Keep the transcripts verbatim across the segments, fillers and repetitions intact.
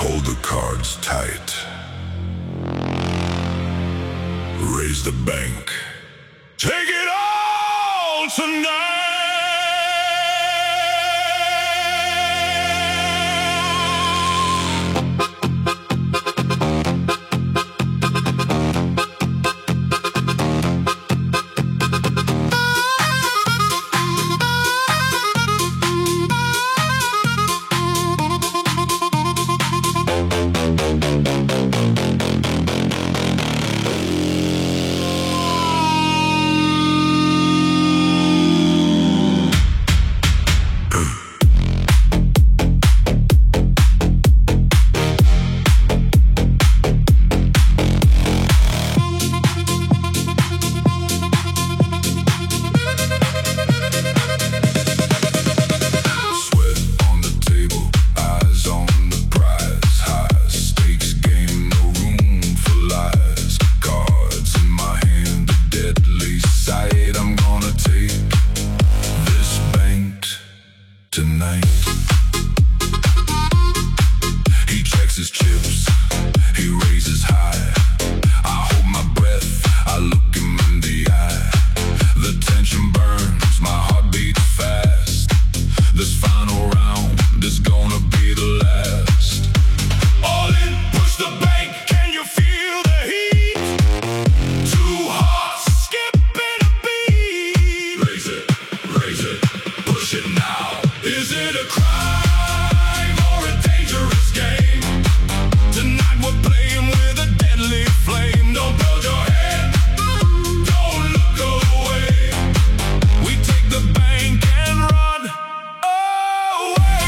Hold the cards tight. Raise the bank. Take it all tonight. Tonight, he checks his chips, he raises high. I hold my breath, I look him in the eye. The tension burns, my heart beats fast. This final round is gonna be the last. All in, push the bank, can you feel the heat? Two hearts skipping a beat. Raise it, raise it, push it now. Is it a crime or a dangerous game? Tonight we're playing with a deadly flame. Don't build your head, don't look away. We take the bank and run away.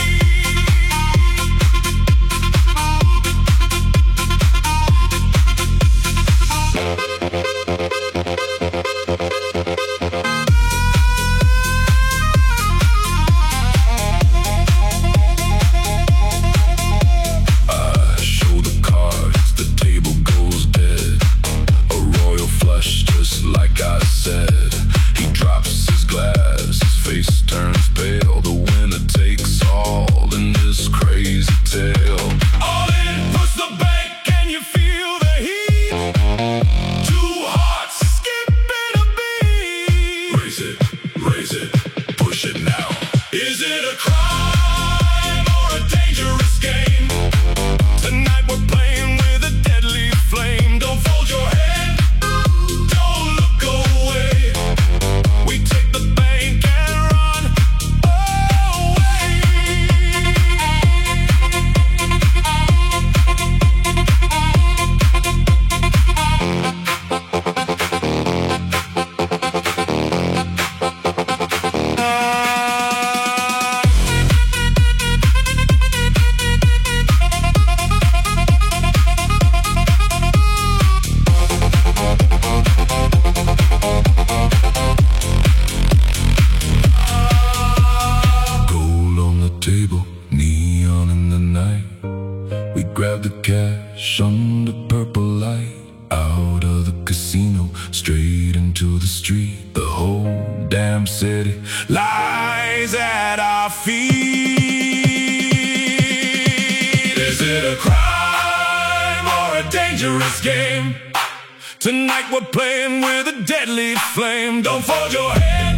Like I said, he drops his glass, his face turns pale. The winner takes all in this crazy tale. All in, push the bank, can you feel the heat? Two hearts skipping a beat. Raise it, raise it, push it now. Is it a crime or a dangerous game? Tonight we're playing with a deadly flame. Don't fold your head, neon in the night. We grab the cash under purple light. Out of the casino, straight into the street. The whole damn city lies at our feet. Is it a crime or a dangerous game? Tonight we're playing with a deadly flame. Don't fold your head,